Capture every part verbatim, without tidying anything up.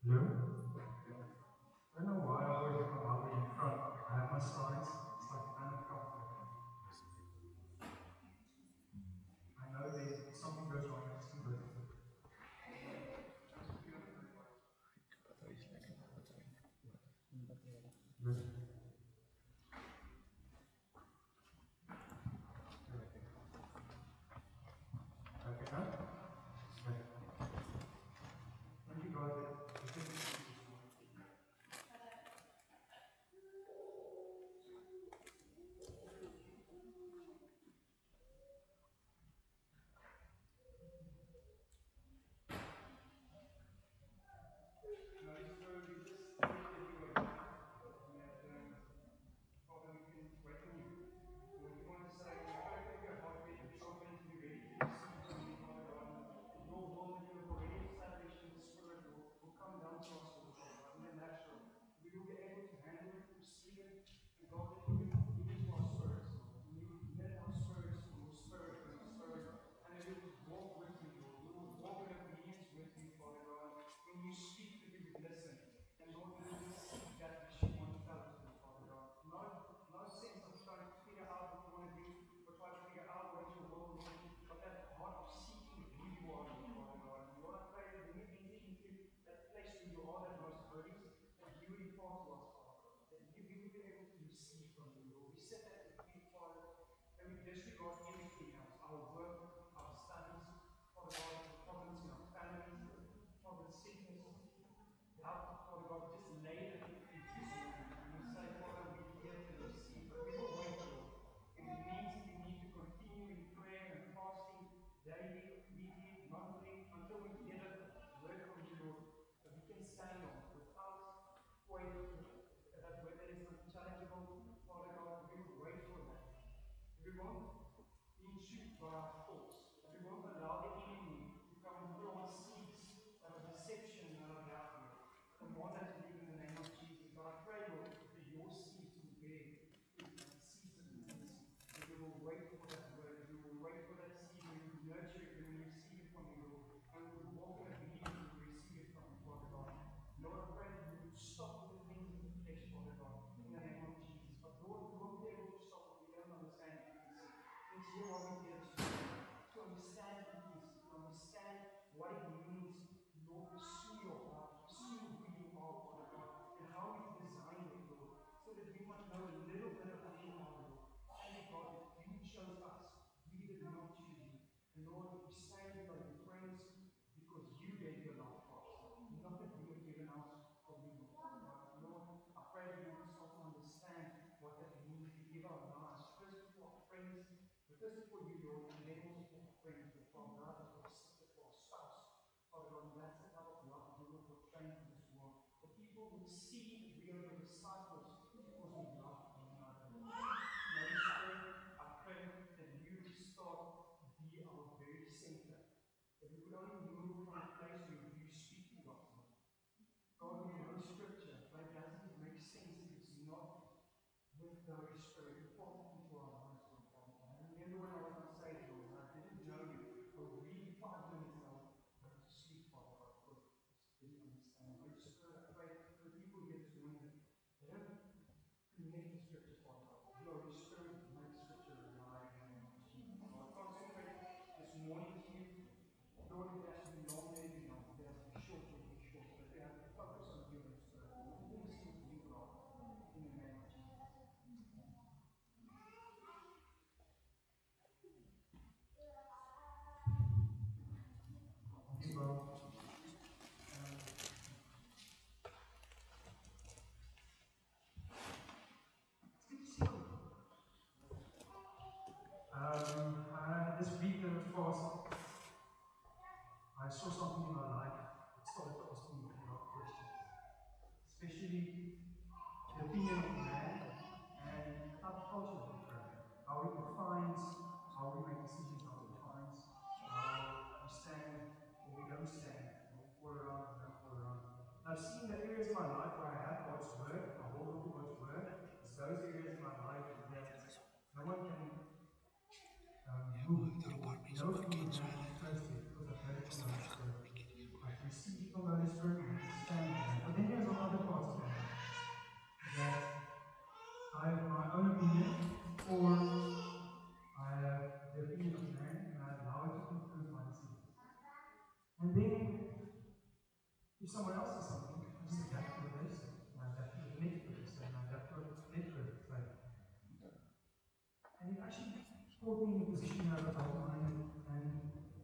Hello? I don't know why I always have my Bible in front. I have my slides. It's like uncomfortable. I know that if something goes wrong, I just can go to the book. Good. Okay, huh? Okay. Thank you, God, that you can speak this morning. Holy Spirit, we just thank you that you are here. And that, um, Father, we can wait on you. And what we want to say, we pray for your heart ready, open to be ready to receive from you, Father God. That your will that you have already established in the Spirit will, will come down to us, Lord, Father God, in the natural. We will be able to handle it, receive it, and God, that you would give it to our spirits, Lord. And you would knit our spirits to your spirit and our spirit. And that we would walk with you, Lord. We would walk in obedience with you, Father God. When you speak, that we would listen. And Lord, we would receive that which you want to tell us, Lord, Father God. Not, not a sense of trying to figure out what you want to do, or try to figure out what is your will, Lord, but that heart of seeking who you are, Lord, Father God. And Lord, I pray that when we enter into that place where you are that most holiest, that you would impart to us, Father God. That you, we would be able to receive from you, Lord. We set that at your feet, Father, and we disregard everything else, our work, our studies, Father God, problems in our families, Father, sickness, doubt, Father God, just lay it at your feet this morning. And we say, Father, we're here to receive, but we will wait, Lord. If it means that we need to continue in prayer and fasting daily, weekly, monthly, until we get a word from you, Lord, that we can stand on without wait, that word that is unchallengeable, Father God, we will wait for that. If we won't be intrigued by our thoughts, if we won't allow the enemy to come and plant seeds of deception in our doubt, Lord, command that to you in the name of Jesus. But I pray, Lord, that your seeds will bear fruit, and seeds of intimacy. That we will wait for that word, that we will wait for that seed, and we will nurture it, and we will receive it from you, Lord. And we will walk in obedience and receive it from you, Father God. Lord, I pray that we would stop with the things of the flesh, Father God, in the name of Jesus. But Lord, we won't be able to stop if we don't understand intimacy. It's here why we're here this morning. To understand intimacy, to understand what it means, Lord, to pursue your heart, to pursue who you are, Father God, and how you've designed it, Lord, so that we might know a little bit of who you are, Lord. Thank you, God, that you chose us. We did not choose you. And Lord, we stand with our friends because you gave your life for us. Not that we have given us for you, Lord, Father God. Lord, I pray that we would start to understand what that means to give our lives first for our friends, but first for you, Lord, and then also for our friends, for our brothers, for our sisters, for our spouse. Father God, and that's the type of love we will portray to this world. That people would see that we are your disciples because we love one another. Holy Spirit, I pray that you would start to be our very center. That we would only move from a place where you speak to us. God, we know Scripture, but it doesn't make sense if it's not with the Holy Spirit important into our lives, Lord Father. I remember when I was on stage, Lord, and I didn't know you. I would read five minutes and I would go to sleep, Father God, because I just didn't understand. Holy Spirit, I pray for the people here this morning that they don't connect the Scripture, Father God. The Holy Spirit makes Scripture alive in the name of Jesus. So I consecrate this morning to you. Lord, if it has to be long, let it be long. If it has to be short, let it be short. But we have to focus on you, Holy Spirit. Intimacy with you, God, in the name of Jesus. Okay, well, um, it's good to see you. Um, uh, this week that was fast, I saw something in my life that started to ask me a lot of questions, especially the opinion of man and the type of culture that we grow in. How it defines how we make decisions, how it defines how we stand or we don't stand, or we fall around or don't fall around. And I've seen the areas in my life where I have God's word, I hold on to God's word. It's those areas in my life that no one can um, move or know from the man close to it because I've heard it from the Holy Spirit. I've received from the Holy Spirit and I stand put me in a position where I was outlined, and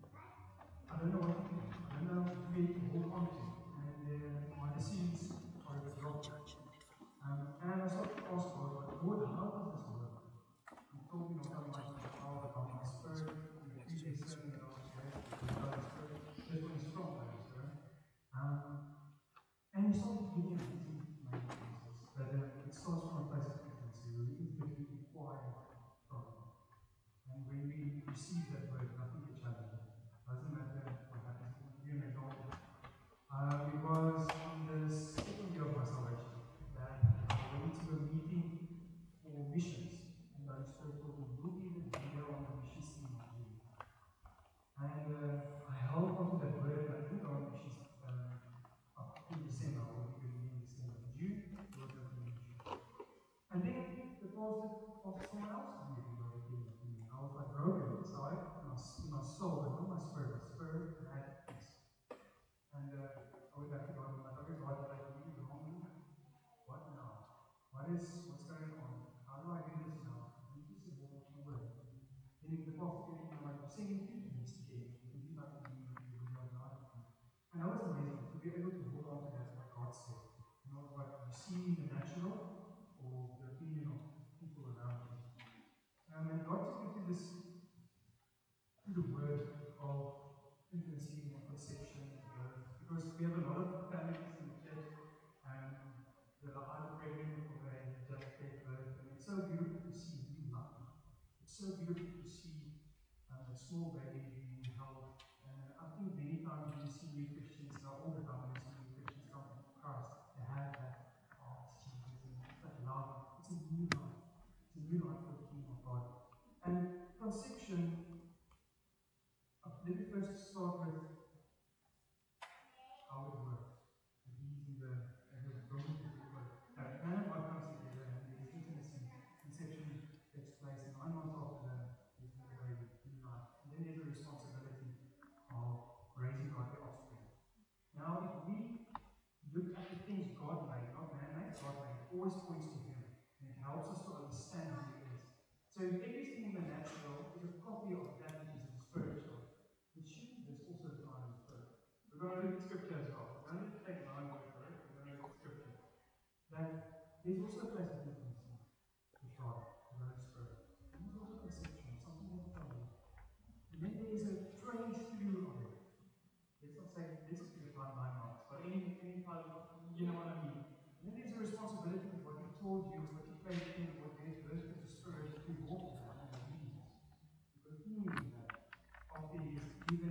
I don't know what to do. I don't know where to hold on to. And uh, my decisions are a bit rocky. Um, and I started to ask God, like, Lord, how does this work? He told me not only by my power, but my spirit, and the previous sermon that I was there, with the Holy Spirit. This one is from the Holy Spirit. Um, and he started to give me amazing, amazing answers. That uh, it starts from a place of intimacy, where we intimately inquire from Him. And when we receive that word, nothing can challenge it. Doesn't matter what happens. I'll give you an example. Um, it was on the second year of my salvation that I went to a meeting for missions. And the Holy Spirit told me, you'll be the leader on the missions team of you. And uh, I held on to that word, and I didn't go on the missions um, up in December. I will be going in December. June, I was going to mission. And then the pastor asked someone else to be the leader of the team. I was like broken inside, in my, in my soul, but not my spirit. My spirit had peace. And uh, I went back to God and I'm like, okay, God, like, what is wrong with me? What now? What is, what's going on? How do I do this now? You just said, well, what's the word? Then the pastor came in and I'm like, singing two things again. Because he's like, you know, God. And that was amazing to be able to hold on to that, what God said. Not what you see in the natural or the opinion of people around you. Um, and God took me to this, to the word of infancy and conception and birth. Because we have a lot of families in the church um, that are either pregnant or they just gave birth. And it's so beautiful to see new life. It's so beautiful to see um, a small baby being held. And I think many times when you see new Christians, not all the time when you see new Christians come to Christ, they have that heart, Jesus, and that love. It's a new life. It's a new life for the kingdom of God. And conception, uh, let me first start with how it works. He's in the, in the room to do it. That man and God comes together and there's intimacy. Conception takes place, and nine months after that, there's the baby, new life. And then there's a responsibility of raising godly offspring. Now, if we look at the things God made, not man made, God made, it always points to Him. And it helps us to understand who He is. So if everything in the natural is a copy of that which is in the spiritual, it should there's also a time in the spirit. We're going to look at scripture as well. We're going to take my word for it. We're going to look at scripture. That there's also a place of intimacy with God, the Holy Spirit. And there's also conception, something that's coming. And then there's a trained through of it. Let's not say this is the time nine months, but any, any time, you know what I mean. And then there's a responsibility of what He told you, what you faith in, what gave birth to the Spirit to walk in that in obedience. To continue in that after He is given.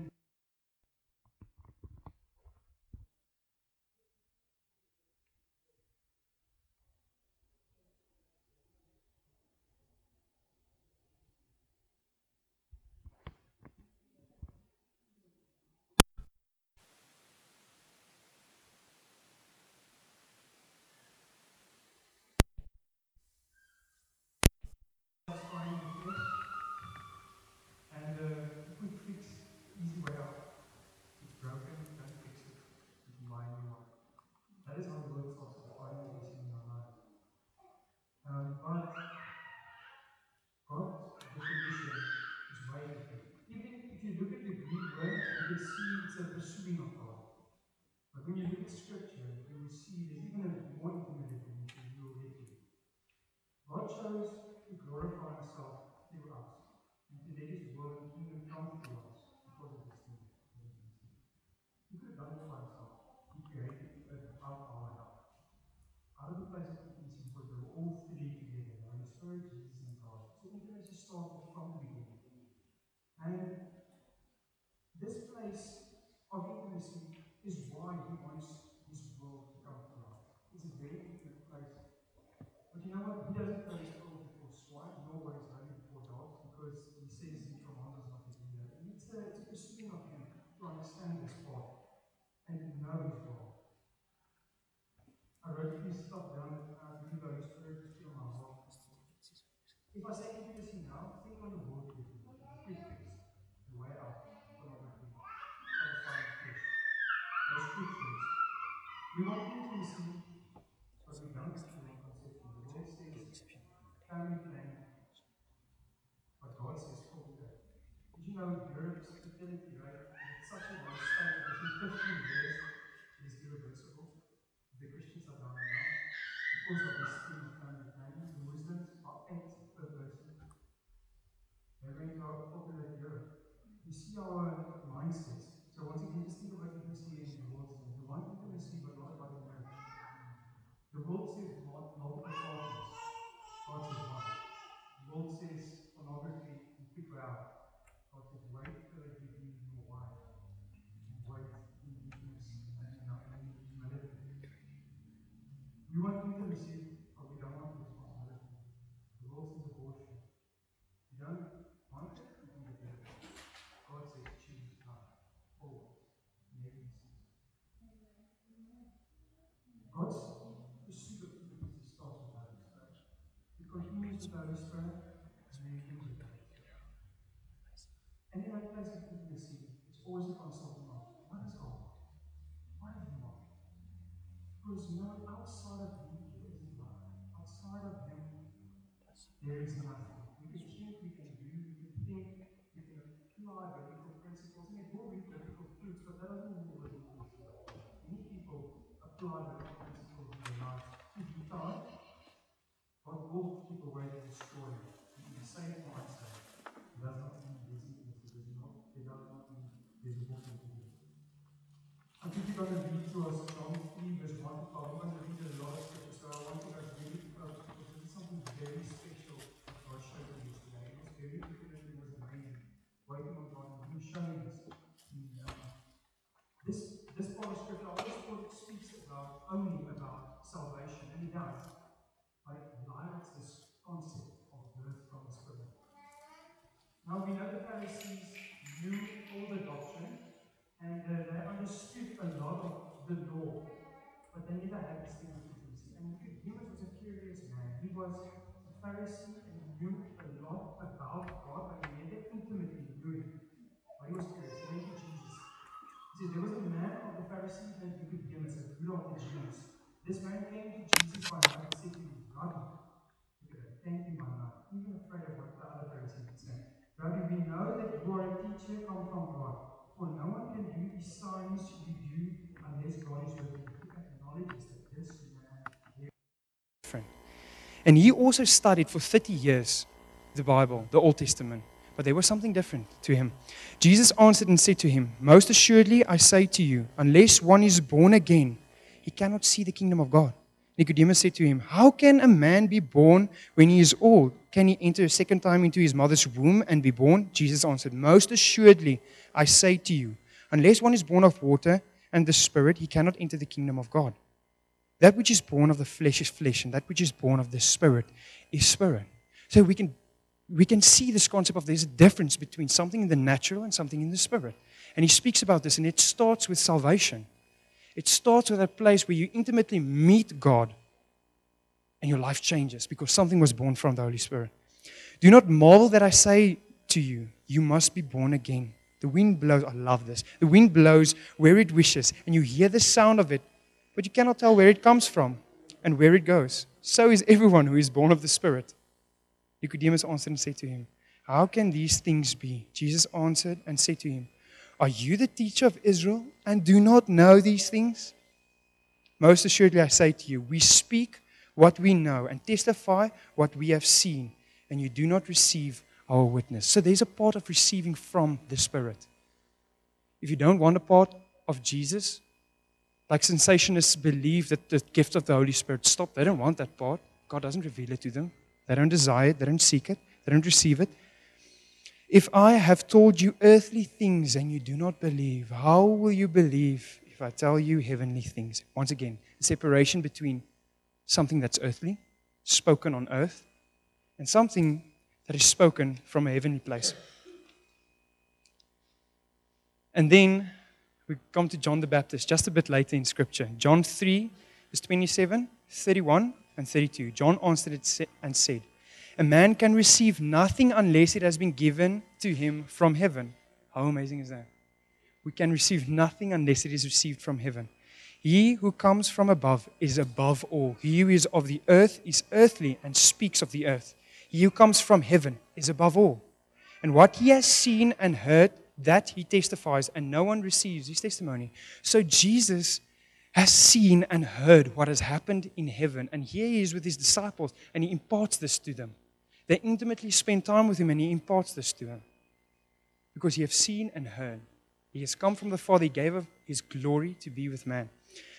And uh, a quick fix, easy way out. It's broken, don't fix it. You can buy a new one. That is how the word starts with finding peace in your life. Um, but God's definition is way different. Even if you look at the Greek word, you can see it's a pursuing of God. But when you look at scripture, you will see there's even a more intimate definition you will get to. God chose to glorify Himself through us, and to let His will and kingdom come through us because of this thing. He could have done it by Himself. He created the earth without our help. Out of the place of intimacy, because they were all three together, the Holy Spirit, Jesus, and God. So intimacy started from the beginning. And this place of intimacy is why He wants His will to come through us. It's a very intimate place. But you know what? He doesn't place people before swine, nor what is holy before dogs, because He says He commands us not to do that. And it's a, it's a pursuing of Him to understand this part and to know His will. I wrote a few stuff down that I believe the Holy Spirit is still in my heart. If I say intimacy now, think on the word definition. Quick fix. The way out. Pornography. Satisfying flesh. Those quick things. We want intimacy, but we don't actually want conception. The world says family planning, but God says full fifteen years is irreversible. The Christians are down now because of this thing of family planning. The Muslims are eight per person. They're going to populate Europe. You see our mindsets. So once again, just think about intimacy in the world. We want intimacy, but not about the marriage. The world says multiple partners. God says one. The world says pornography, you pick her out. God says wait till I give you your wife. And wait in intimacy and in humility. We want intimacy, but we don't want responsibility. The world says abortion. You don't want it, you can get rid of it. God says choose life. Always. Never cease. God's pursuit of intimacy starts with the Holy Spirit. It continues with the Holy Spirit, and then it ends with the Holy Spirit. And in that place of intimacy, it's always a consulting of what is God? What do you want? Because you know, outside of Him, there is love. Outside of Him, there is nothing. We can think, we can do, we can think, we can apply biblical principles, and it will be biblical truths, but that doesn't mean we're biblical truths. Many people apply biblical principles in their lives. If you can't, God will keep away the destroyer. In the same mindset, it does not mean there's intimacy, does not, it does not mean there's a book in it. I think we're going to read to us John three, verse one to twelve. I'm going to read a lot of scripture, so I want you guys really to focus because this is something very special that God showed me yesterday. It was very different, it was amazing. Waiting on God, and He showed me this. And, um, this, this part of scripture, I always thought it speaks about, only about salvation, and it does. But it highlights this concept of birth from the Spirit. Now we know the Pharisees knew all the doctrine, and uh, they understood a lot of the law, but they never had this thing of intimacy. And Nicodemus was a curious man. He was a Pharisee and he knew a lot about God, but he never intimately knew Him. But he was curious. He went to Jesus. He said, there was a man of the Pharisees named Nicodemus, a ruler of the Jews. This man came to Jesus one night and said to him, Rabbi, look at that, thank you, my Lord. Even afraid of what the other Pharisees would say. Rabbi, we know that you are a teacher come from God. For no one can do the signs you do unless God is with you. He acknowledges that this man is different. And he also studied for thirty years the Bible, the Old Testament. But there was something different to him. Jesus answered and said to him, most assuredly I say to you, unless one is born again, he cannot see the kingdom of God. Nicodemus said to him, how can a man be born when he is old? Can he enter a second time into his mother's womb and be born? Jesus answered, most assuredly I say to you, unless one is born of water and the Spirit, he cannot enter the kingdom of God. That which is born of the flesh is flesh, and that which is born of the Spirit is spirit. So we can we can see this concept of there's a difference between something in the natural and something in the Spirit. And he speaks about this, and it starts with salvation. It starts with a place where you intimately meet God and your life changes because something was born from the Holy Spirit. Do not marvel that I say to you, you must be born again. The wind blows, I love this. The wind blows where it wishes, and you hear the sound of it, but you cannot tell where it comes from and where it goes. So is everyone who is born of the Spirit. Nicodemus answered and said to him, how can these things be? Jesus answered and said to him, are you the teacher of Israel and do not know these things? Most assuredly I say to you, we speak what we know and testify what we have seen, and you do not receive our witness. So there's a part of receiving from the Spirit. If you don't want a part of Jesus, like cessationists believe that the gift of the Holy Spirit stopped, they don't want that part. God doesn't reveal it to them. They don't desire it, they don't seek it, they don't receive it. If I have told you earthly things and you do not believe, how will you believe if I tell you heavenly things? Once again, the separation between something that's earthly, spoken on earth, and something that is spoken from a heavenly place. And then we come to John the Baptist just a bit later in Scripture. John three, verse twenty-seven, thirty-one, and thirty-two. John answered and said, a man can receive nothing unless it has been given to him from heaven. How amazing is that? We can receive nothing unless it is received from heaven. He who comes from above is above all. He who is of the earth is earthly and speaks of the earth. He who comes from heaven is above all. And what he has seen and heard, that he testifies, and no one receives his testimony. So Jesus has seen and heard what has happened in heaven. And here he is with his disciples, and he imparts this to them. They intimately spend time with him, and he imparts this to them. Because he has seen and heard. He has come from the Father. He gave up his glory to be with man.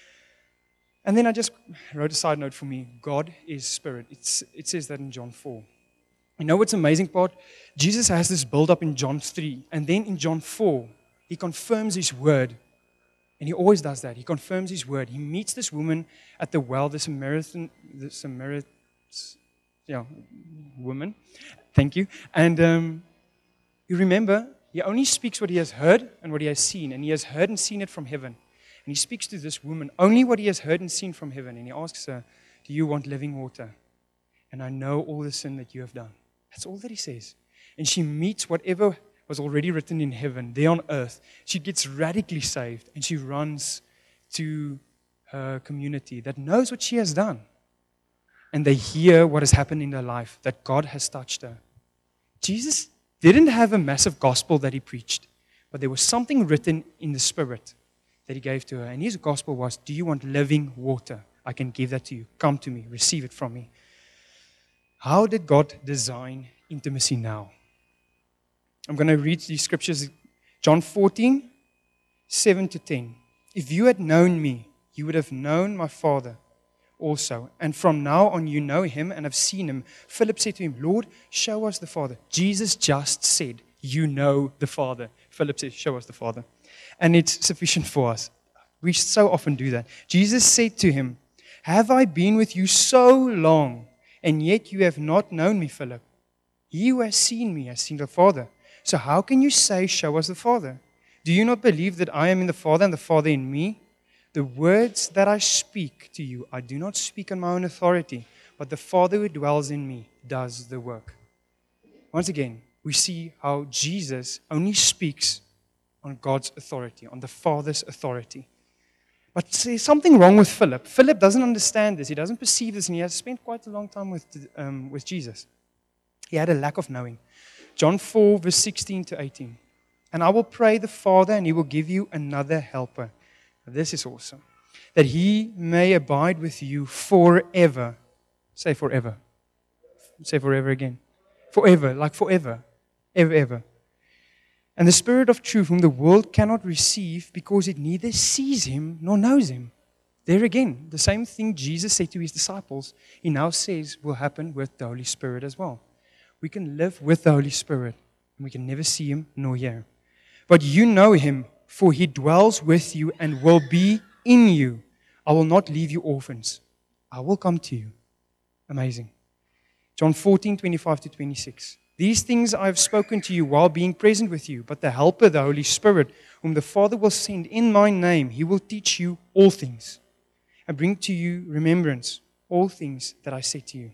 And then I just wrote a side note for me. God is spirit. It's, it says that in John four. You know what's amazing part? Jesus has this build up in John three. And then in John four, he confirms his word. And he always does that. He confirms his word. He meets this woman at the well, the Samaritan, the Samaritan, yeah, woman. Thank you. And um, you remember, he only speaks what he has heard and what he has seen. And he has heard and seen it from heaven. And he speaks to this woman only what he has heard and seen from heaven. And he asks her, do you want living water? And I know all the sin that you have done. That's all that he says. And she meets whatever was already written in heaven, there on earth. She gets radically saved, and she runs to her community that knows what she has done. And they hear what has happened in her life, that God has touched her. Jesus didn't have a massive gospel that he preached, but there was something written in the Spirit that he gave to her. And his gospel was, do you want living water? I can give that to you. Come to me. Receive it from me. How did God design intimacy now? I'm going to read these scriptures. John fourteen, seven to ten. If you had known me, you would have known my Father also. And from now on you know him and have seen him. Philip said to him, Lord, show us the Father. Jesus just said, you know the Father. Philip said, show us the Father. And it's sufficient for us. We so often do that. Jesus said to him, have I been with you so long, and yet you have not known me, Philip? He who has seen me has seen the Father. So how can you say, show us the Father? Do you not believe that I am in the Father and the Father in me? The words that I speak to you, I do not speak on my own authority, but the Father who dwells in me does the work. Once again, we see how Jesus only speaks on God's authority, on the Father's authority. But there's something wrong with Philip. Philip doesn't understand this. He doesn't perceive this, and he has spent quite a long time with, um, with Jesus. He had a lack of knowing. John four, verse sixteen to eighteen. And I will pray the Father, and he will give you another helper. This is awesome. That he may abide with you forever. Say forever. Say forever again. Forever, like forever. Ever, ever. And the Spirit of truth, whom the world cannot receive, because it neither sees him nor knows him. There again, the same thing Jesus said to his disciples, he now says will happen with the Holy Spirit as well. We can live with the Holy Spirit, and we can never see him nor hear him. But you know him, for he dwells with you and will be in you. I will not leave you orphans. I will come to you. Amazing. John fourteen, twenty-five to twenty-six. These things I have spoken to you while being present with you, but the Helper, the Holy Spirit, whom the Father will send in my name, he will teach you all things and bring to you remembrance all things that I said to you.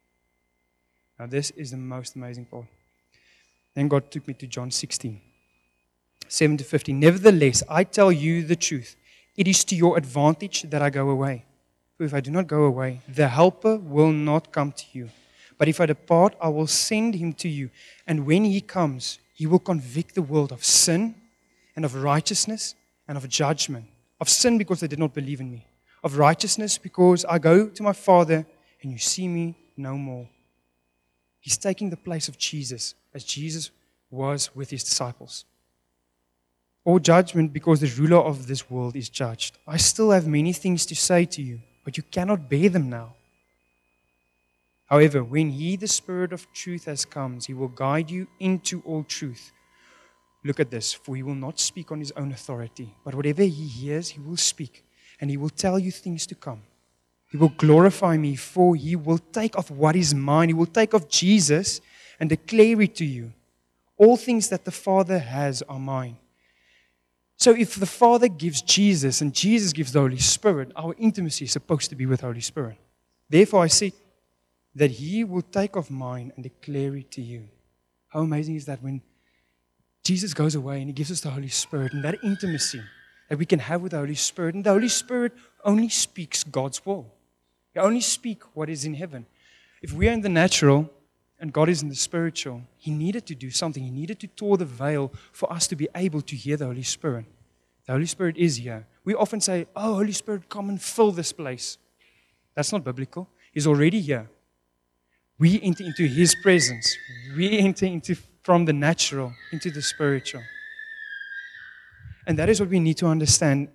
Now this is the most amazing part. Then God took me to John sixteen, seven to fifteen. Nevertheless, I tell you the truth. It is to your advantage that I go away. For if I do not go away, the Helper will not come to you. But if I depart, I will send him to you. And when he comes, he will convict the world of sin and of righteousness and of judgment. Of sin because they did not believe in me. Of righteousness because I go to my Father and you see me no more. He's taking the place of Jesus as Jesus was with his disciples. Or judgment because the ruler of this world is judged. I still have many things to say to you, but you cannot bear them now. However, when he, the Spirit of truth, has come, he will guide you into all truth. Look at this, for he will not speak on his own authority, but whatever he hears, he will speak, and he will tell you things to come. He will glorify me, for he will take of what is mine. He will take of Jesus and declare it to you. All things that the Father has are mine. So if the Father gives Jesus and Jesus gives the Holy Spirit, our intimacy is supposed to be with the Holy Spirit. Therefore I say that he will take of mine and declare it to you. How amazing is that when Jesus goes away and he gives us the Holy Spirit and that intimacy that we can have with the Holy Spirit. And the Holy Spirit only speaks God's will. He only speaks what is in heaven. If we are in the natural, and God is in the spiritual, He needed to do something. He needed to tear the veil for us to be able to hear the Holy Spirit. The Holy Spirit is here. We often say, oh, Holy Spirit, come and fill this place. That's not biblical. He's already here. We enter into His presence. We enter into from the natural into the spiritual. And that is what we need to understand.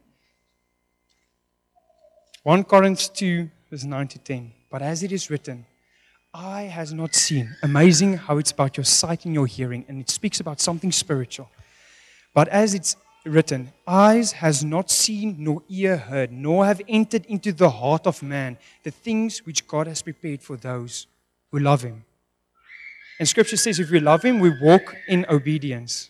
First Corinthians two, verse nine to ten. But as it is written, eye has not seen. Amazing how it's about your sight and your hearing, and it speaks about something spiritual. But as it's written, eyes has not seen, nor ear heard, nor have entered into the heart of man the things which God has prepared for those who love Him. And Scripture says if we love Him, we walk in obedience.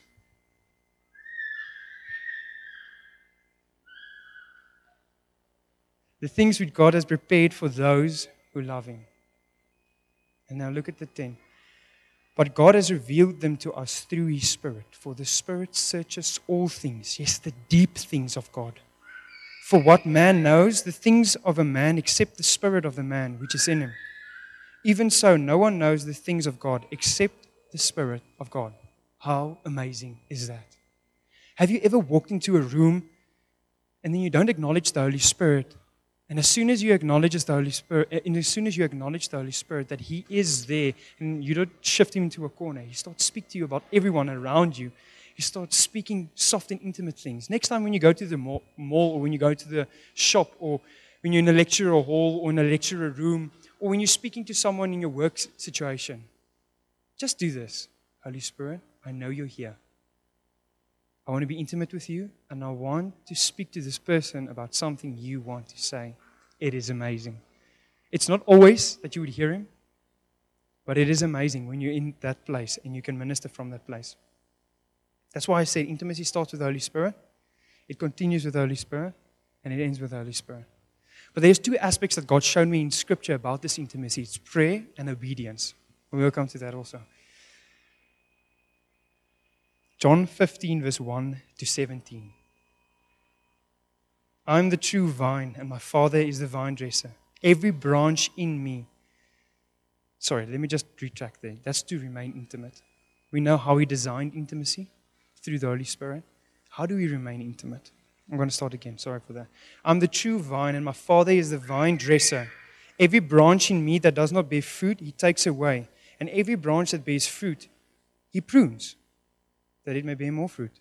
The things which God has prepared for those who love Him. And now look at the ten. But God has revealed them to us through His Spirit. For the Spirit searches all things, yes, the deep things of God. For what man knows the things of a man except the Spirit of the man which is in him. Even so, no one knows the things of God except the Spirit of God. How amazing is that? Have you ever walked into a room and then you don't acknowledge the Holy Spirit? And as soon as you acknowledge the Holy Spirit, and as soon as you acknowledge the Holy Spirit that He is there, and you don't shift Him into a corner, He starts speaking to you about everyone around you. He starts speaking soft and intimate things. Next time when you go to the mall, or when you go to the shop, or when you're in a lecture hall, or in a lecturer room, or when you're speaking to someone in your work situation, just do this. Holy Spirit, I know you're here. I want to be intimate with you, and I want to speak to this person about something you want to say. It is amazing. It's not always that you would hear Him, but it is amazing when you're in that place and you can minister from that place. That's why I said intimacy starts with the Holy Spirit, it continues with the Holy Spirit, and it ends with the Holy Spirit. But there's two aspects that God showed me in Scripture about this intimacy. It's prayer and obedience. We will come to that also. John fifteen, verse one to seventeen. I am the true vine, and my Father is the vine dresser. Every branch in me. Sorry, let me just retract there. That's to remain intimate. We know how He designed intimacy through the Holy Spirit. How do we remain intimate? I'm going to start again. Sorry for that. I'm the true vine, and my Father is the vine dresser. Every branch in me that does not bear fruit, He takes away. And every branch that bears fruit, He prunes, that it may bear more fruit.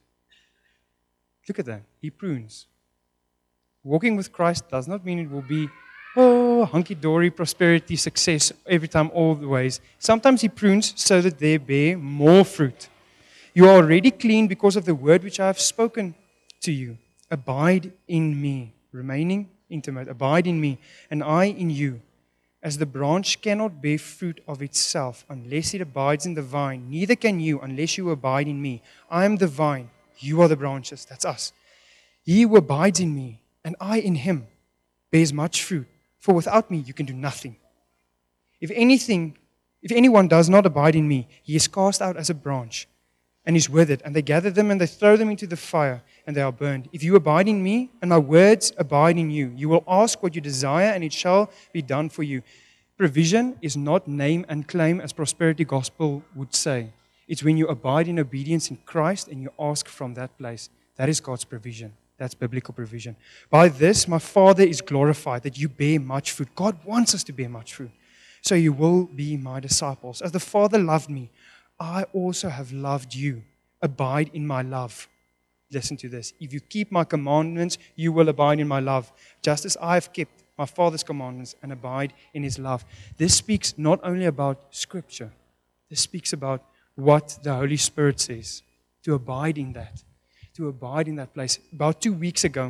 Look at that. He prunes. Walking with Christ does not mean it will be, oh, hunky-dory, prosperity, success, every time, all the ways. Sometimes He prunes so that they bear more fruit. You are already clean because of the word which I have spoken to you. Abide in me, remaining intimate. Abide in me, and I in you. As the branch cannot bear fruit of itself unless it abides in the vine, neither can you unless you abide in me. I am the vine, you are the branches. That's us. He who abides in me, and I in him, bears much fruit. For without me you can do nothing. If anything, if anyone does not abide in me, he is cast out as a branch and is withered, and they gather them and they throw them into the fire, and they are burned. If you abide in me, and my words abide in you, you will ask what you desire, and it shall be done for you. Provision is not name and claim, as prosperity gospel would say. It's when you abide in obedience in Christ, and you ask from that place. That is God's provision. That's biblical provision. By this, my Father is glorified, that you bear much fruit. God wants us to bear much fruit. So you will be my disciples. As the Father loved me, I also have loved you. Abide in my love. Listen to this. If you keep my commandments, you will abide in my love, just as I have kept my Father's commandments and abide in His love. This speaks not only about Scripture. This speaks about what the Holy Spirit says. To abide in that. To abide in that place. About two weeks ago,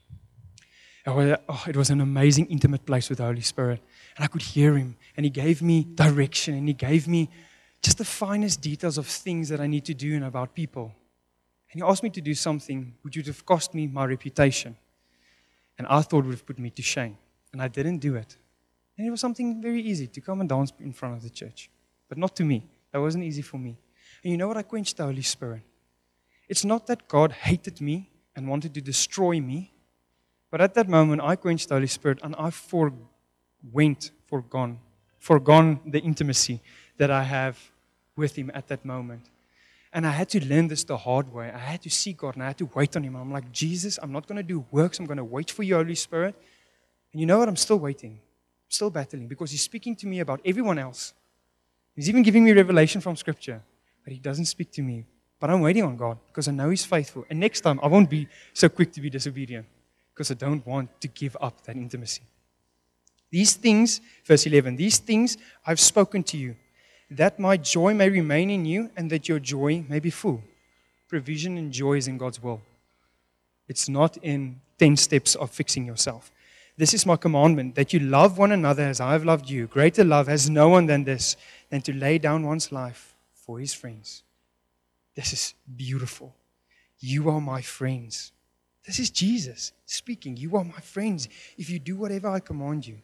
oh, it was an amazing, intimate place with the Holy Spirit. And I could hear Him. And He gave me direction. And He gave me just the finest details of things that I need to do and about people. And He asked me to do something which would have cost me my reputation. And I thought would have put me to shame. And I didn't do it. And it was something very easy to come and dance in front of the church. But not to me. That wasn't easy for me. And you know what? I quenched the Holy Spirit. It's not that God hated me and wanted to destroy me. But at that moment, I quenched the Holy Spirit and I forwent, forgone, forgone the intimacy that I have with Him at that moment. And I had to learn this the hard way. I had to seek God and I had to wait on Him. I'm like, Jesus, I'm not going to do works. I'm going to wait for you, Holy Spirit. And you know what? I'm still waiting. I'm still battling because He's speaking to me about everyone else. He's even giving me revelation from Scripture. But He doesn't speak to me. But I'm waiting on God because I know He's faithful. And next time, I won't be so quick to be disobedient because I don't want to give up that intimacy. These things, verse eleven, these things I've spoken to you, that my joy may remain in you and that your joy may be full. Provision and joy is in God's will. It's not in ten steps of fixing yourself. This is my commandment, that you love one another as I have loved you. Greater love has no one than this, than to lay down one's life for his friends. This is beautiful. You are my friends. This is Jesus speaking. You are my friends if you do whatever I command you.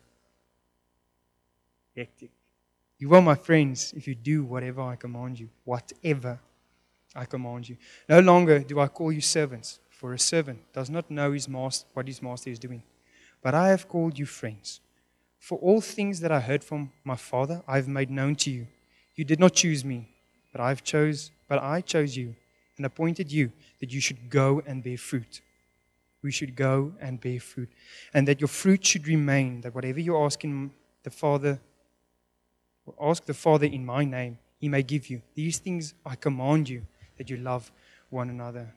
Hectic. You are my friends if you do whatever I command you. Whatever I command you. No longer do I call you servants, for a servant does not know his master, what his master is doing. But I have called you friends. For all things that I heard from my Father, I have made known to you. You did not choose me, but I chose, but I chose you and appointed you that you should go and bear fruit. We should go and bear fruit, and that your fruit should remain. That whatever you ask in the Father, ask the Father in my name, He may give you. These things I command you, that you love one another.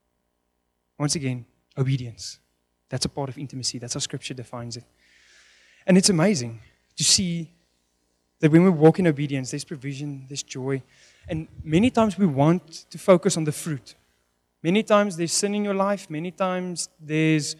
Once again, obedience. That's a part of intimacy. That's how Scripture defines it. And it's amazing to see that when we walk in obedience, there's provision, there's joy. And many times we want to focus on the fruit. Many times there's sin in your life. Many times there's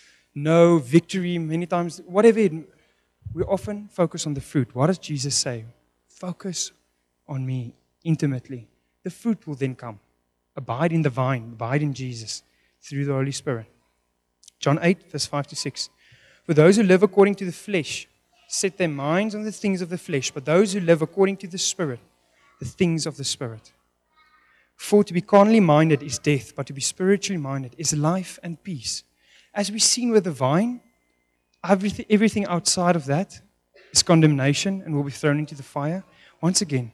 no victory. Many times, whatever it, we often focus on the fruit. What does Jesus say? Focus on me intimately. The fruit will then come. Abide in the vine. Abide in Jesus through the Holy Spirit. John eight, verse five to six. For those who live according to the flesh set their minds on the things of the flesh, but those who live according to the Spirit, the things of the Spirit. For to be carnally minded is death, but to be spiritually minded is life and peace. As we've seen with the vine, everything, everything outside of that is condemnation and will be thrown into the fire. Once again,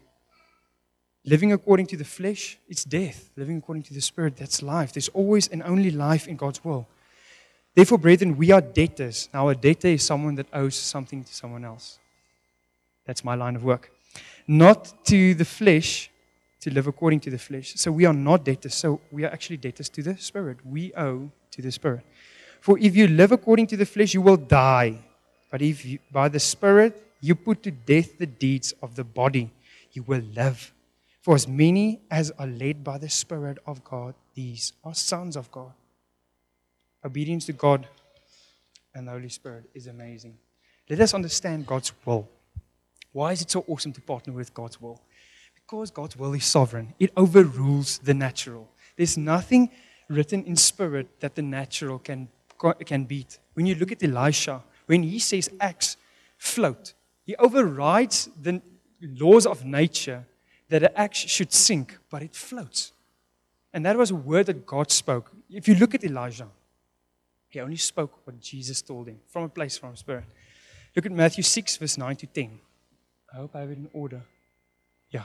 living according to the flesh, it's death. Living according to the Spirit, that's life. There's always and only life in God's will. Therefore, brethren, we are debtors. Now, a debtor is someone that owes something to someone else. That's my line of work. Not to the flesh, to live according to the flesh. So we are not debtors. So we are actually debtors to the Spirit. We owe to the Spirit. For if you live according to the flesh, you will die. But if you, by the Spirit you put to death the deeds of the body, you will live. For as many as are led by the Spirit of God, these are sons of God. Obedience to God and the Holy Spirit is amazing. Let us understand God's will. Why is it so awesome to partner with God's will? Because God's will is sovereign. It overrules the natural. There's nothing written in Spirit that the natural can, can beat. When you look at Elisha, when he says axe, float, he overrides the laws of nature that an axe should sink, but it floats. And that was a word that God spoke. If you look at Elijah, he only spoke what Jesus told him from a place from Spirit. Look at Matthew six, verse nine to ten. I hope I have it in order. Yeah.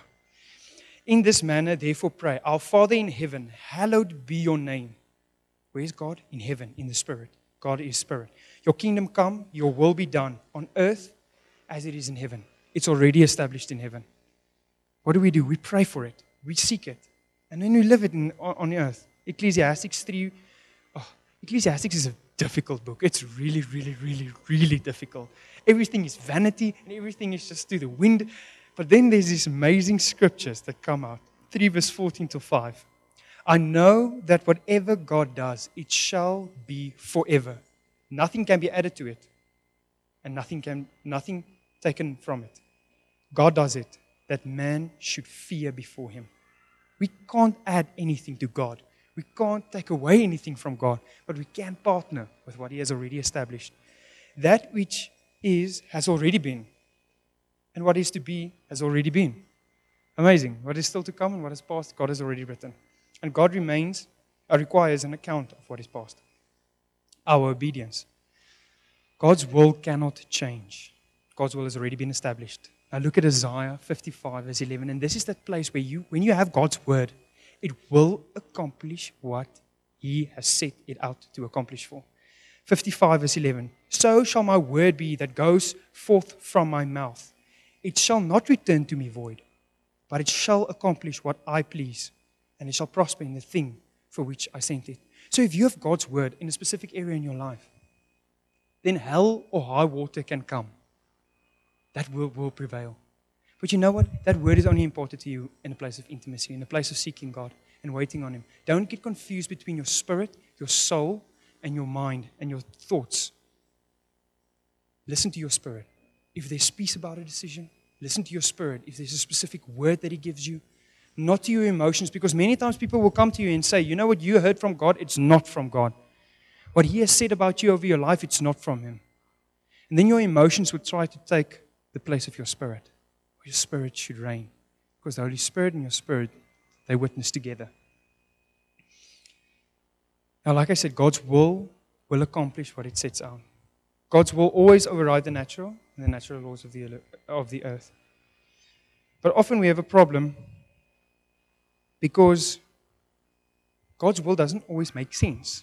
In this manner, therefore, pray, Our Father in heaven, hallowed be your name. Where is God? In heaven, in the Spirit. God is Spirit. Your kingdom come, your will be done on earth as it is in heaven. It's already established in heaven. What do we do? We pray for it. We seek it. And then we live it in, on, on earth. Ecclesiastes three. Oh, Ecclesiastes is a difficult book. It's really, really, really, really difficult. Everything is vanity and everything is just to the wind. But then there's these amazing scriptures that come out. three verse fourteen to five. I know that whatever God does, it shall be forever. Nothing can be added to it. And nothing can, nothing taken from it. God does it, that man should fear before Him. We can't add anything to God. We can't take away anything from God, but we can partner with what He has already established. That which is has already been, and what is to be has already been. Amazing. What is still to come and what is past, God has already written. And God remains, uh, requires an account of what is past. Our obedience. God's will cannot change. God's will has already been established. I look at Isaiah fifty-five, verse eleven, and this is that place where you, when you have God's word, it will accomplish what He has set it out to accomplish for. fifty-five, verse eleven. So shall my word be that goes forth from my mouth. It shall not return to me void, but it shall accomplish what I please, and it shall prosper in the thing for which I sent it. So if you have God's word in a specific area in your life, then hell or high water can come. That will, will prevail. But you know what? That word is only important to you in a place of intimacy, in a place of seeking God and waiting on Him. Don't get confused between your spirit, your soul, and your mind and your thoughts. Listen to your spirit. If there's peace about a decision, listen to your spirit. If there's a specific word that He gives you, not to your emotions, because many times people will come to you and say, you know what, you heard from God, it's not from God. What He has said about you over your life, it's not from Him. And then your emotions would try to take the place of your spirit. Your spirit should reign. Because the Holy Spirit and your spirit, they witness together. Now, like I said, God's will will accomplish what it sets out. God's will always override the natural and the natural laws of the, of the earth. But often we have a problem because God's will doesn't always make sense.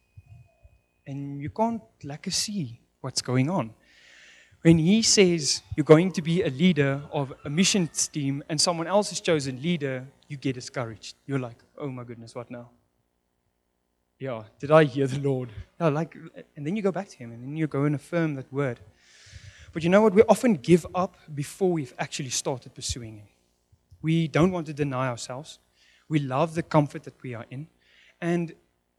And you can't like see what's going on. When He says you're going to be a leader of a missions team and someone else is chosen leader, you get discouraged. You're like, oh my goodness, what now? Yeah, did I hear the Lord? No, like, and then you go back to Him and then you go and affirm that word. But you know what? We often give up before we've actually started pursuing Him. We don't want to deny ourselves. We love the comfort that we are in. And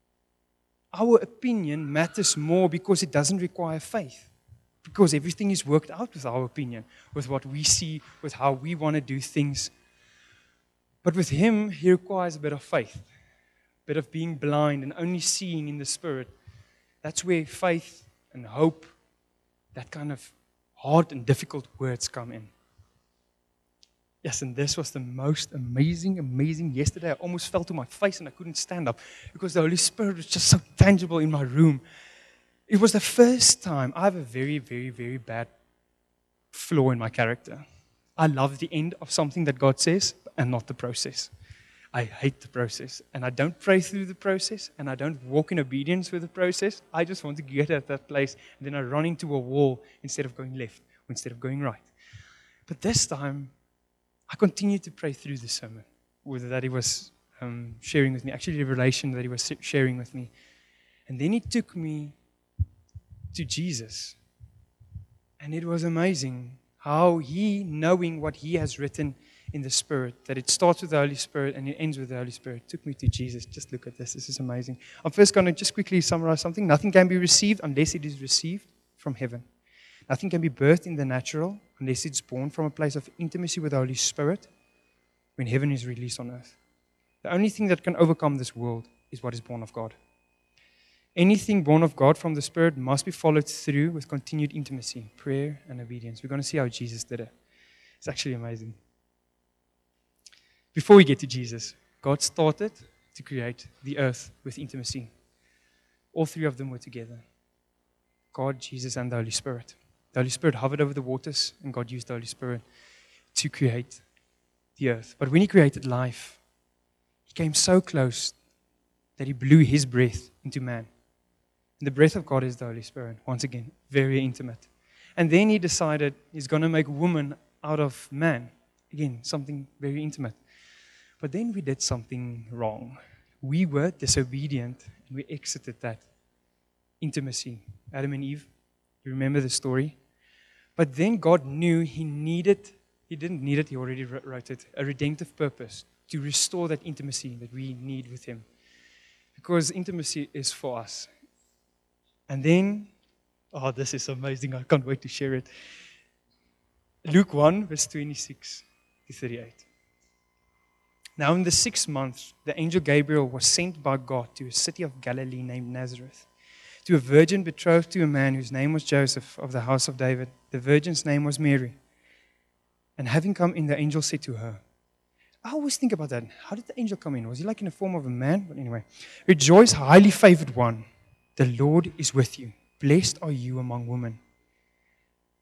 our opinion matters more because it doesn't require faith. Because everything is worked out with our opinion, with what we see, with how we want to do things. But with Him, He requires a bit of faith, a bit of being blind and only seeing in the Spirit. That's where faith and hope, that kind of hard and difficult words come in. Yes, and this was the most amazing, amazing. Yesterday, I almost fell to my face and I couldn't stand up because the Holy Spirit was just so tangible in my room. It was the first time. I have a very, very, very bad flaw in my character. I love the end of something that God says and not the process. I hate the process. And I don't pray through the process. And I don't walk in obedience with the process. I just want to get at that place. And then I run into a wall instead of going left or instead of going right. But this time, I continued to pray through the sermon with that He was um, sharing with me. Actually, the revelation that He was sharing with me. And then He took me to Jesus. And it was amazing how He, knowing what He has written in the Spirit, that it starts with the Holy Spirit and it ends with the Holy Spirit, took me to Jesus. Just look at this. This is amazing. I'm first going to just quickly summarize something. Nothing can be received unless it is received from heaven. Nothing can be birthed in the natural unless it's born from a place of intimacy with the Holy Spirit when heaven is released on earth. The only thing that can overcome this world is what is born of God. Anything born of God from the Spirit must be followed through with continued intimacy, prayer, and obedience. We're going to see how Jesus did it. It's actually amazing. Before we get to Jesus, God started to create the earth with intimacy. All three of them were together. God, Jesus, and the Holy Spirit. The Holy Spirit hovered over the waters, and God used the Holy Spirit to create the earth. But when He created life, He came so close that He blew His breath into man. And the breath of God is the Holy Spirit. Once again, very intimate. And then He decided He's going to make woman out of man. Again, something very intimate. But then we did something wrong. We were disobedient, and we exited that intimacy. Adam and Eve, you remember the story? But then God knew He needed, He didn't need it, He already wrote it, a redemptive purpose to restore that intimacy that we need with Him. Because intimacy is for us. And then, oh, this is amazing. I can't wait to share it. Luke one, verse twenty-six to thirty-eight. Now in the sixth month, the angel Gabriel was sent by God to a city of Galilee named Nazareth, to a virgin betrothed to a man whose name was Joseph of the house of David. The virgin's name was Mary. And having come in, the angel said to her, I always think about that. How did the angel come in? Was he like in the form of a man? But anyway, rejoice, highly favored one. The Lord is with you. Blessed are you among women.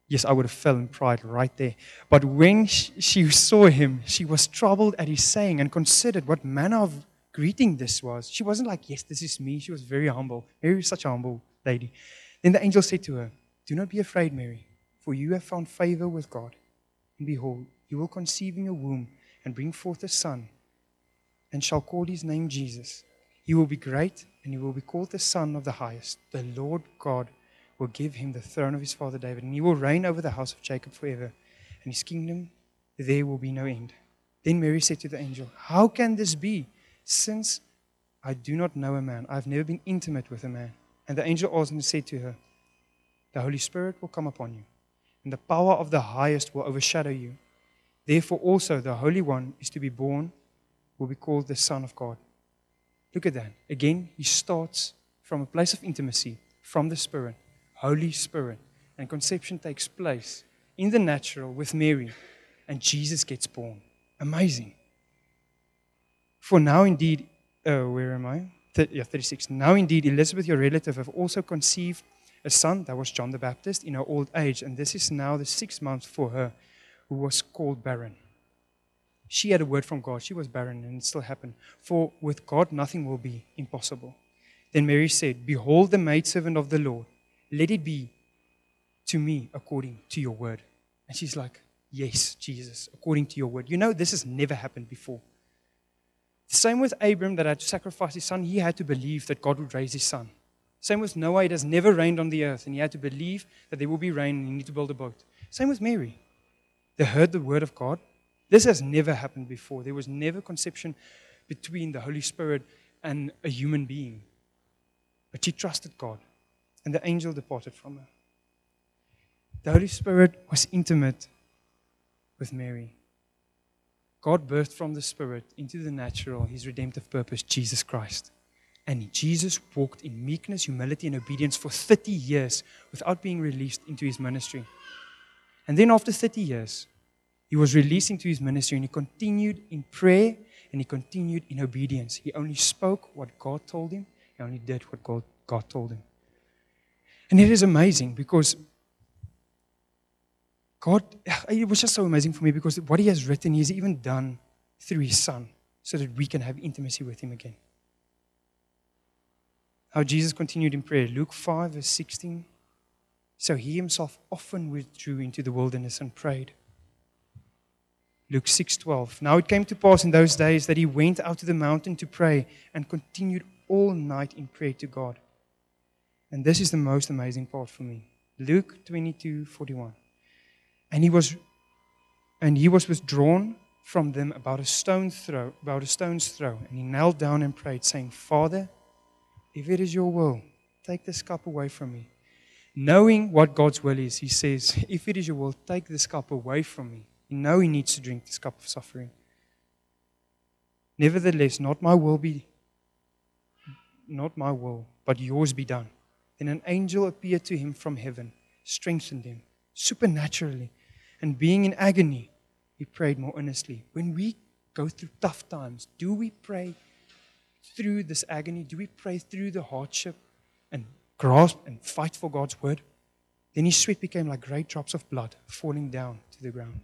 Yes, I would have fell in pride right there. But when sh- she saw him, she was troubled at his saying and considered what manner of greeting this was. She wasn't like, yes, this is me. She was very humble. Mary was such a humble lady. Then the angel said to her, do not be afraid, Mary, for you have found favor with God. And behold, you will conceive in your womb and bring forth a son, and shall call his name Jesus. He will be great, and he will be called the Son of the Highest. The Lord God will give him the throne of his father David, and he will reign over the house of Jacob forever, and his kingdom there will be no end. Then Mary said to the angel, how can this be, since I do not know a man? I have never been intimate with a man. And the angel answered and said to her, the Holy Spirit will come upon you, and the power of the highest will overshadow you. Therefore also the Holy One is to be born, will be called the Son of God. Look at that. Again, he starts from a place of intimacy, from the Spirit, Holy Spirit, and conception takes place in the natural with Mary, and Jesus gets born. Amazing. For now indeed, uh, where am I? Th- yeah, thirty-six. Now indeed, Elizabeth, your relative, have also conceived a son, that was John the Baptist, in her old age, and this is now the sixth month for her, who was called barren. She had a word from God. She was barren, and it still happened. For with God nothing will be impossible. Then Mary said, behold the maidservant of the Lord. Let it be to me according to your word. And she's like, yes, Jesus, according to your word. You know, this has never happened before. The same with Abram that had to sacrifice his son. He had to believe that God would raise his son. Same with Noah. It has never rained on the earth, and he had to believe that there will be rain, and he need to build a boat. Same with Mary. They heard the word of God. This has never happened before. There was never conception between the Holy Spirit and a human being. But she trusted God, and the angel departed from her. The Holy Spirit was intimate with Mary. God birthed from the Spirit into the natural his redemptive purpose, Jesus Christ. And Jesus walked in meekness, humility, and obedience for thirty years without being released into his ministry. And then after thirty years, he was released into his ministry, and he continued in prayer, and he continued in obedience. He only spoke what God told him. He only did what God, God told him. And it is amazing because God, it was just so amazing for me because what he has written, he has even done through his son so that we can have intimacy with him again. How Jesus continued in prayer. Luke five, verse sixteen. So he himself often withdrew into the wilderness and prayed. Luke six twelve. Now it came to pass in those days that he went out to the mountain to pray and continued all night in prayer to God. And this is the most amazing part for me. Luke twenty-two forty-one. And he was and he was withdrawn from them about a stone's throw, about a stone's throw, and he knelt down and prayed, saying, Father, if it is your will, take this cup away from me. Knowing what God's will is, he says, if it is your will, take this cup away from me. You know he needs to drink this cup of suffering. Nevertheless, not my will be, not my will, but yours be done. Then an angel appeared to him from heaven, strengthened him supernaturally, and being in agony, he prayed more earnestly. When we go through tough times, do we pray through this agony? Do we pray through the hardship and grasp and fight for God's word? Then his sweat became like great drops of blood falling down to the ground.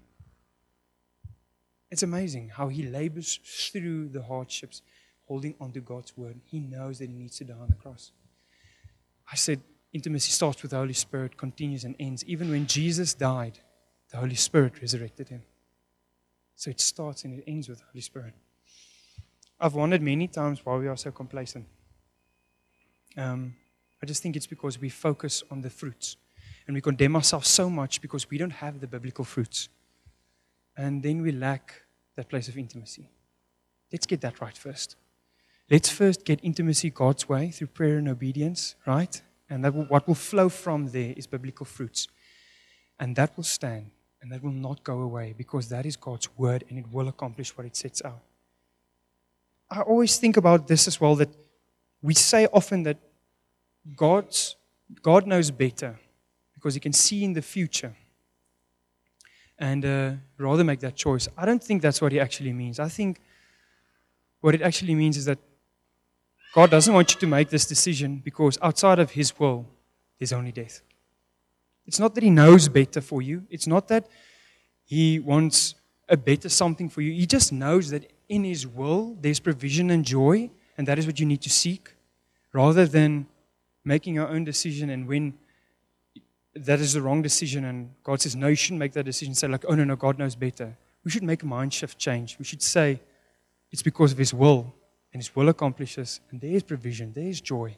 It's amazing how he labors through the hardships, holding on to God's word. He knows that he needs to die on the cross. I said intimacy starts with the Holy Spirit, continues and ends. Even when Jesus died, the Holy Spirit resurrected him. So it starts and it ends with the Holy Spirit. I've wondered many times why we are so complacent. Um, I just think it's because we focus on the fruits. And we condemn ourselves so much because we don't have the biblical fruits. And then we lack that place of intimacy. Let's get that right first. Let's first get intimacy God's way through prayer and obedience, right? And that will, what will flow from there is biblical fruits. And that will stand. And that will not go away because that is God's word and it will accomplish what it sets out. I always think about this as well, that we say often that God's, God knows better because he can see in the future and uh, rather make that choice. I don't think that's what he actually means. I think what it actually means is that God doesn't want you to make this decision because outside of his will, there's only death. It's not that He knows better for you. It's not that He wants a better something for you. He just knows that in His will, there's provision and joy, and that is what you need to seek, rather than making your own decision, and when that is the wrong decision and God says, no, you shouldn't make that decision, say like, oh no, no, God knows better. We should make a mind shift change. We should say, it's because of His will, and His will accomplishes, and there is provision, there is joy.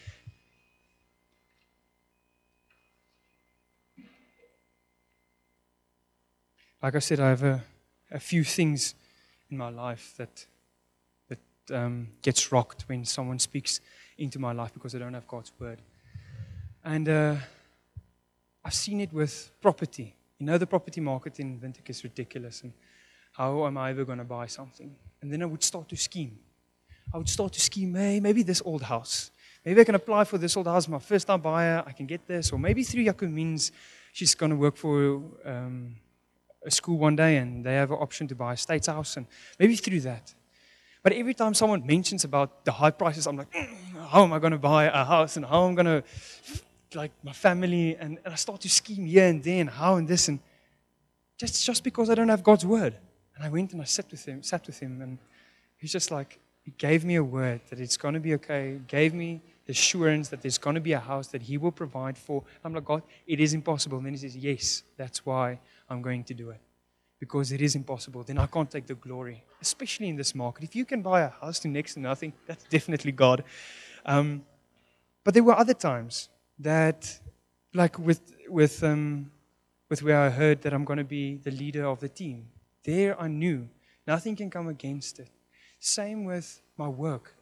Like I said, I have a, a few things in my life that that um, gets rocked when someone speaks into my life because I don't have God's word. And uh, I've seen it with property. You know, the property market in Windhoek is ridiculous. And how am I ever going to buy something? And then I would start to scheme. I would start to scheme, hey, maybe this old house. Maybe I can apply for this old house. My first time buyer, I can get this. Or maybe through Yaku means she's going to work for um, a school one day and they have an option to buy a state house. And maybe through that. But every time someone mentions about the high prices, I'm like, mm, how am I going to buy a house? And how am I going to, like, my family? And, and I start to scheme here and there and how and this. And just, just because I don't have God's word. And I went and I sat with him, sat with him. And he's just like, he gave me a word that it's going to be okay. He gave me the assurance that there's going to be a house that He will provide for. I'm like, God, it is impossible. And then He says, yes, that's why I'm going to do it. Because it is impossible. Then I can't take the glory, especially in this market. If you can buy a house to next to nothing, that's definitely God. Um, but there were other times that, like with with um, with where I heard that I'm going to be the leader of the team. There I knew nothing can come against it. Same with my work.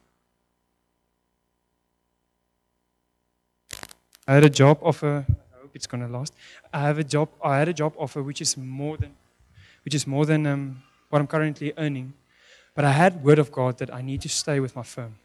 I had a job offer. I hope it's going to last. I have a job. I had a job offer which is more than, which is more than um, what I'm currently earning. But I had word of God that I need to stay with my firm.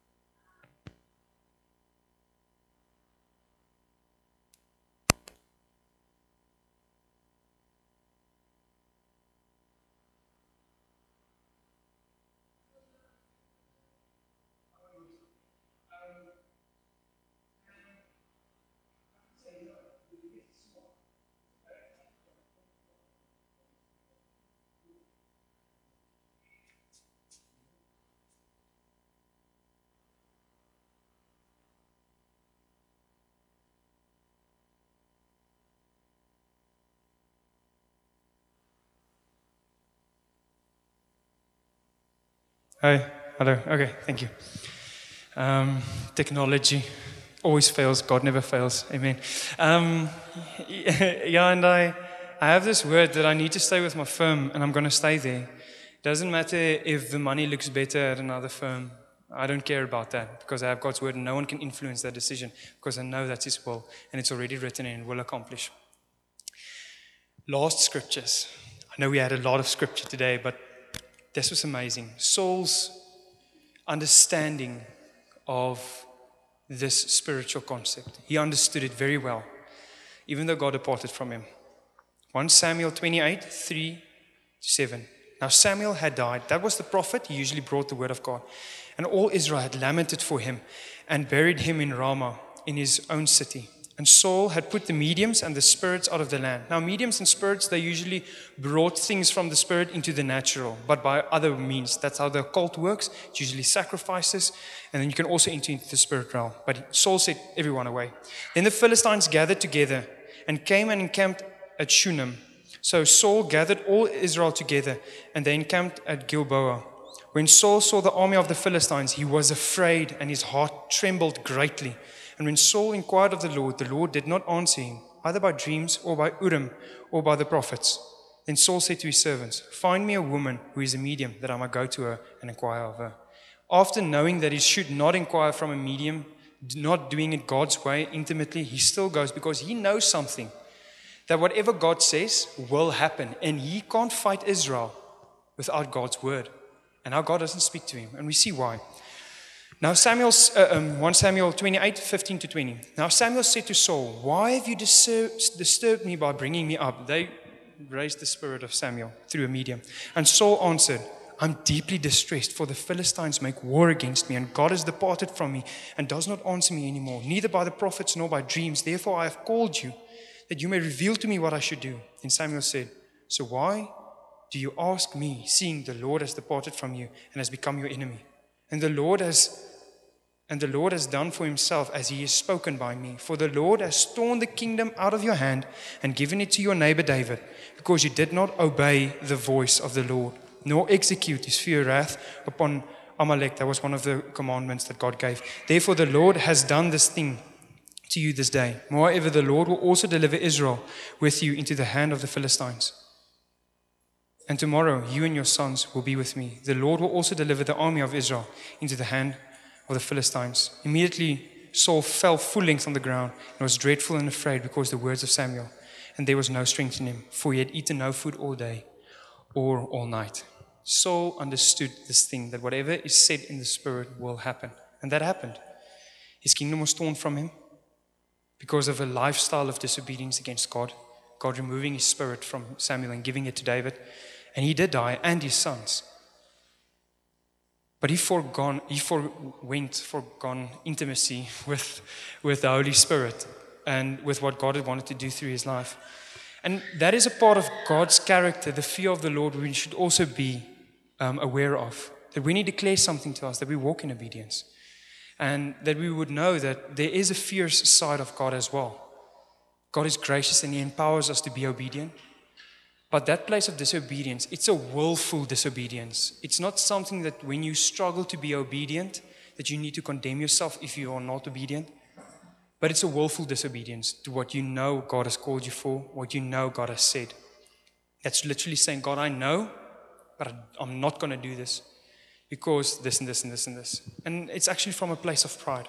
Hi, hello. Okay, thank you. Um, technology always fails. God never fails. Amen. Um, yeah, and I, I have this word that I need to stay with my firm, and I'm going to stay there. Doesn't matter if the money looks better at another firm. I don't care about that because I have God's word, and no one can influence that decision because I know that's His will, and it's already written and will accomplish. Last scriptures. I know we had a lot of scripture today, but this was amazing. Saul's understanding of this spiritual concept. He understood it very well, even though God departed from him. First Samuel twenty-eight, three to seven. Now Samuel had died. That was the prophet. He usually brought the word of God. And all Israel had lamented for him and buried him in Ramah, in his own city. And Saul had put the mediums and the spirits out of the land. Now, mediums and spirits, they usually brought things from the spirit into the natural, but by other means. That's how the occult works. It's usually sacrifices, and then you can also enter into the spirit realm. But Saul set everyone away. Then the Philistines gathered together and came and encamped at Shunem. So Saul gathered all Israel together, and they encamped at Gilboa. When Saul saw the army of the Philistines, he was afraid, and his heart trembled greatly. And when Saul inquired of the Lord, the Lord did not answer him, either by dreams or by Urim or by the prophets. Then Saul said to his servants, find me a woman who is a medium, that I might go to her and inquire of her. After knowing that he should not inquire from a medium, not doing it God's way intimately, he still goes because he knows something, that whatever God says will happen. And he can't fight Israel without God's word. And our God doesn't speak to him. And we see why. Now Samuel, uh, um, First Samuel twenty-eight, fifteen to twenty. Now Samuel said to Saul, why have you disturbed, disturbed me by bringing me up? They raised the spirit of Samuel through a medium. And Saul answered, I'm deeply distressed, for the Philistines make war against me, and God has departed from me and does not answer me anymore, neither by the prophets nor by dreams. Therefore I have called you. that you may reveal to me what I should do. Then Samuel said, so why do you ask me, seeing the Lord has departed from you and has become your enemy? And the Lord has and the Lord has done for himself as he has spoken by me. For the Lord has torn the kingdom out of your hand and given it to your neighbor David, because you did not obey the voice of the Lord, nor execute his fierce wrath upon Amalek. That was one of the commandments that God gave. Therefore the Lord has done this thing to you this day. Moreover, the Lord will also deliver Israel with you into the hand of the Philistines. And tomorrow you and your sons will be with me. The Lord will also deliver the army of Israel into the hand of the Philistines. Immediately Saul fell full length on the ground and was dreadful and afraid because of the words of Samuel. And there was no strength in him, for he had eaten no food all day or all night. Saul understood this thing, that whatever is said in the Spirit will happen. And that happened. His kingdom was torn from him because of a lifestyle of disobedience against God. God removing his spirit from Samuel and giving it to David. And he did die, and his sons. But he forgone, he forwent, forgone intimacy with, with the Holy Spirit and with what God had wanted to do through his life. And that is a part of God's character, the fear of the Lord, we should also be um, aware of. That when he declares something to us, that we walk in obedience. And that we would know that there is a fierce side of God as well. God is gracious and he empowers us to be obedient. But that place of disobedience, it's a willful disobedience. It's not something that when you struggle to be obedient, that you need to condemn yourself if you are not obedient. But it's a willful disobedience to what you know God has called you for, what you know God has said. That's literally saying, God, I know, but I'm not going to do this because this and this and this and this. And it's actually from a place of pride.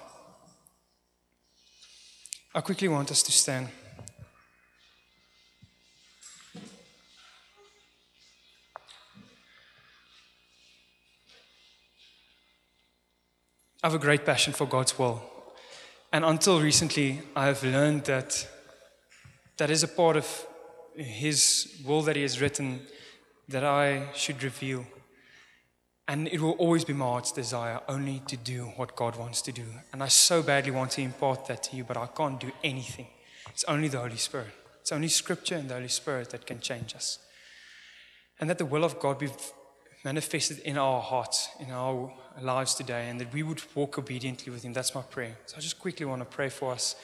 I quickly want us to stand. I have a great passion for God's will. And until recently, I have learned that that is a part of his will that he has written that I should reveal. And it will always be my heart's desire only to do what God wants to do. And I so badly want to impart that to you, but I can't do anything. It's only the Holy Spirit. It's only Scripture and the Holy Spirit that can change us. And that the will of God be manifested in our hearts, in our lives today, and that we would walk obediently with him. That's my prayer. So I just quickly want to pray for us.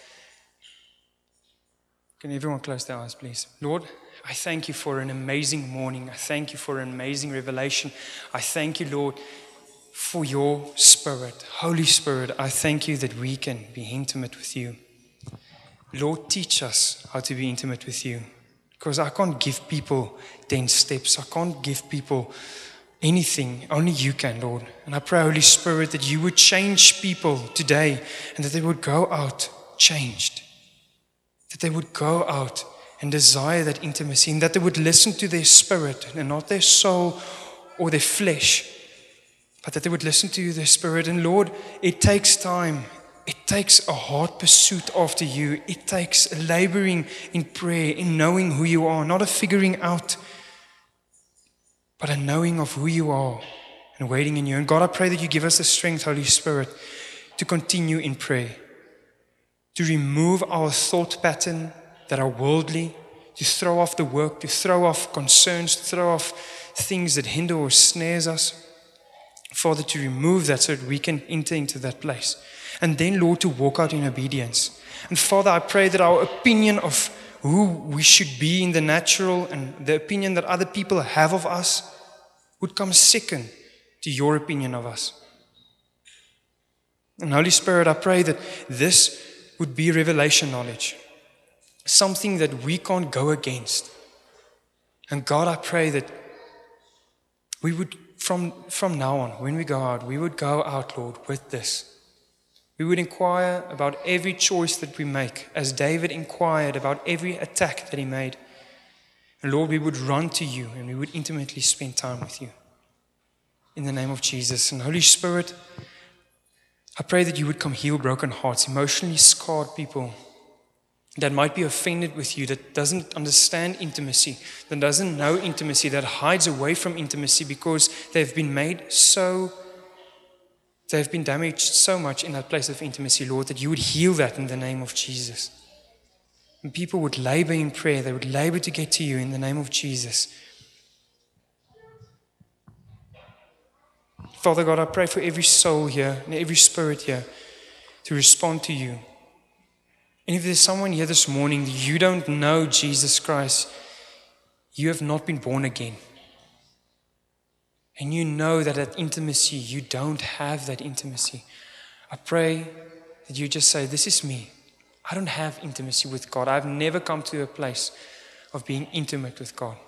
Can everyone close their eyes, please? Lord, I thank you for an amazing morning. I thank you for an amazing revelation. I thank you, Lord, for your Spirit. Holy Spirit, I thank you that we can be intimate with you. Lord, teach us how to be intimate with you. Because I can't give people ten steps. I can't give people anything. Only you can, Lord. And I pray, Holy Spirit, that you would change people today and that they would go out changed. That they would go out and desire that intimacy and that they would listen to their spirit and not their soul or their flesh, but that they would listen to their spirit. And Lord, it takes time. It takes a hard pursuit after you. It takes a laboring in prayer, in knowing who you are, not a figuring out, but a knowing of who you are and waiting in you. And God, I pray that you give us the strength, Holy Spirit, to continue in prayer, to remove our thought pattern that are worldly, to throw off the work, to throw off concerns, to throw off things that hinder or snares us. Father, to remove that so that we can enter into that place. And then, Lord, to walk out in obedience. And Father, I pray that our opinion of who we should be in the natural and the opinion that other people have of us would come second to your opinion of us. And Holy Spirit, I pray that this would be revelation knowledge, something that we can't go against. And God, I pray that we would, from, from now on, when we go out, we would go out, Lord, with this. We would inquire about every choice that we make, as David inquired about every attack that he made. And Lord, we would run to you and we would intimately spend time with you. In the name of Jesus. And Holy Spirit, I pray that you would come heal broken hearts, emotionally scarred people that might be offended with you, that doesn't understand intimacy, that doesn't know intimacy, that hides away from intimacy because they've been made so They've been damaged so much in that place of intimacy, Lord, that you would heal that in the name of Jesus. And people would labor in prayer. They would labor to get to you in the name of Jesus. Father God, I pray for every soul here and every spirit here to respond to you. And if there's someone here this morning that you don't know Jesus Christ, you have not been born again. And you know that that intimacy, you don't have that intimacy. I pray that you just say, this is me. I don't have intimacy with God. I've never come to a place of being intimate with God.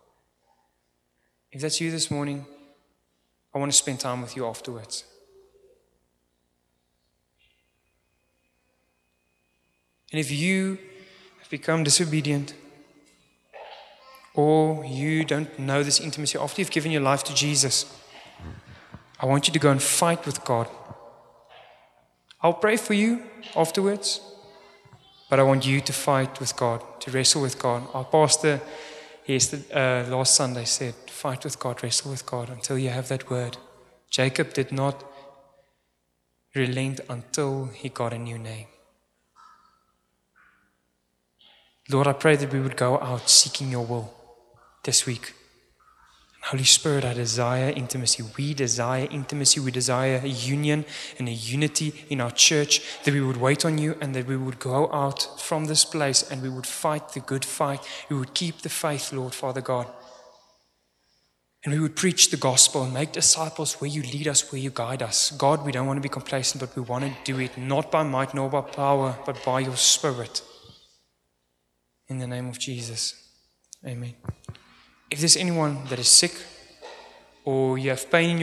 If that's you this morning, I want to spend time with you afterwards. And if you have become disobedient, or you don't know this intimacy after you've given your life to Jesus, I want you to go and fight with God. I'll pray for you afterwards, but I want you to fight with God, to wrestle with God. Our pastor yesterday, uh, last Sunday said, fight with God, wrestle with God until you have that word. Jacob did not relent until he got a new name. Lord, I pray that we would go out seeking your will this week. Holy Spirit, I desire intimacy. We desire intimacy. We desire a union and a unity in our church, that we would wait on you and that we would go out from this place and we would fight the good fight. We would keep the faith, Lord, Father God. And we would preach the gospel and make disciples where you lead us, where you guide us. God, we don't want to be complacent, but we want to do it not by might nor by power, but by your Spirit. In the name of Jesus. Amen. If there's anyone that is sick or you have pain in your